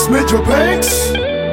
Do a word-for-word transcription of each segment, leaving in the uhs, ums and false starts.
It's Major Banks.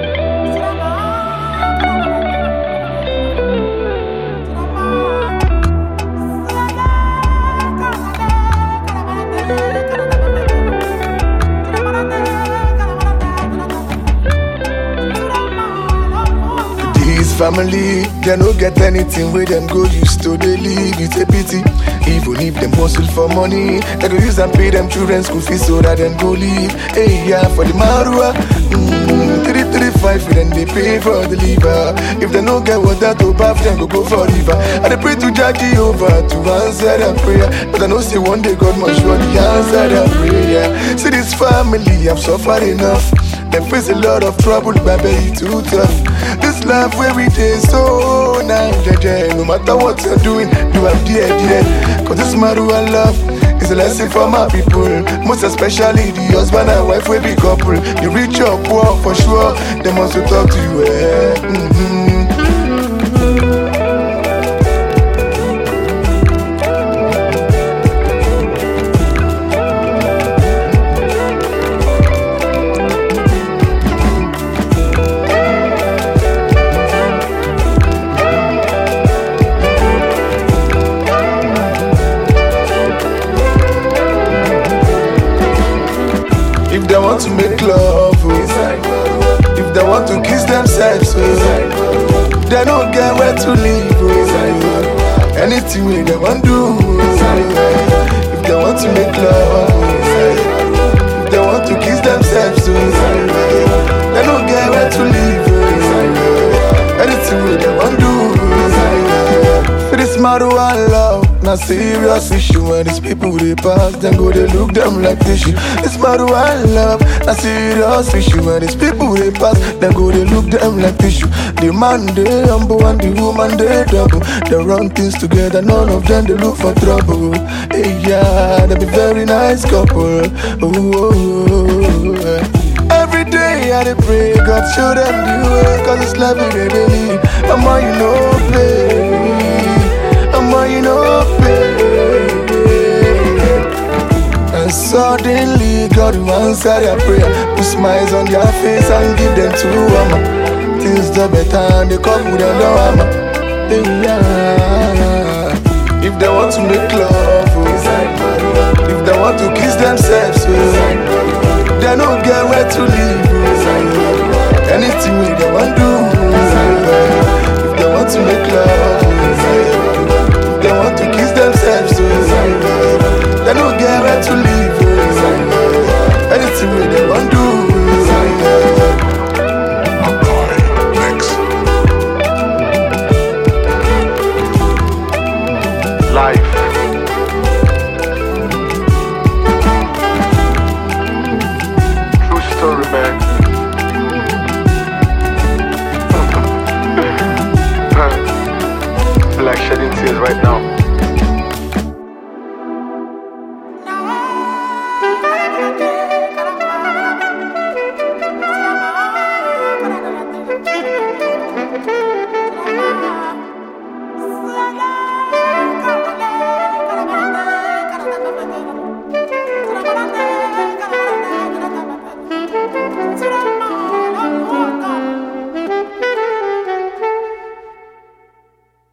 Family, they no get anything where them go used to they live, it's a pity. Even if them hustle for money, they go use and pay them children school fees so that them go live. Hey, yeah, for the Marua, mm, three, three, five, then they pay for the liver. If they no get water to bath, them go go for river. And they pray to Jackie over to answer their prayer. But I know say one day God must surely answer their prayer. See this family, I've suffered enough. They face a lot of trouble, baby, too tough. This life where we day so nice, no matter what you're doing, do have dear, dear. Cause this matter I love is a lesson for my people. Most especially the husband and wife will be couple. You rich or poor for sure, they must talk to you. Eh? Mm-hmm. If they want to make love, oh. If they want to kiss themselves, oh. They don't get where to live, oh. Anything we they want to do, oh. If they want to make love, oh. If they want to kiss themselves, oh. They don't get where to live, oh. Anything we they want to do, oh. For this matter I love. Now serious issue when these people they pass, then go they look them like tissue. This matter I love. Now serious issue when these people they pass, then go they look them like tissue. The man they humble and the woman they double. They run things together, none of them they look for trouble. Hey yeah, they be very nice couple. Oh, oh, oh, oh. Every day I they pray God show them the way, cause it's life they live. I'm all you know play. You know, and suddenly God will answer their prayer. Put smiles on their face and give them to Mama. Things the better and they come with a Mama. Yeah. If they want to make love, oh. If they want to kiss themselves,